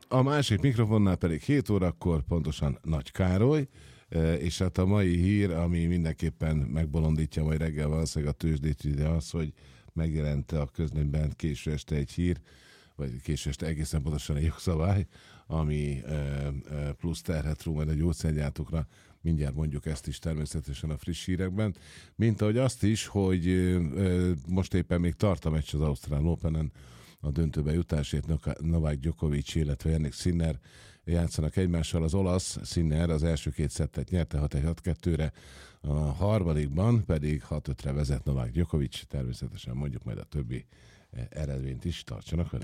A másik mikrofonnál pedig 7 órakor pontosan Nagy Károly, és hát a mai hír, ami mindenképpen megbolondítja majd reggel valószínűleg a tőzsdét, ide az, hogy megjelent a közlönyben késő este egy hír, vagy késő este egészen pontosan egy jogszabály, ami plusz terhet ró majd a gyógyszergyártókra. Mindjárt mondjuk ezt is természetesen a friss hírekben. Mint ahogy azt is, hogy most éppen még tart a meccs az Ausztrál Openen, a döntőbe jutásért Novák Djokovic, illetve Jannik Sinner játszanak egymással. Az olasz Sinner az első 2 szettet nyerte 6-1-6-2-re, a harmadikban pedig 6-5-re vezet Novák Djokovic. Természetesen mondjuk majd a többi eredményt is, tartsanak velünk.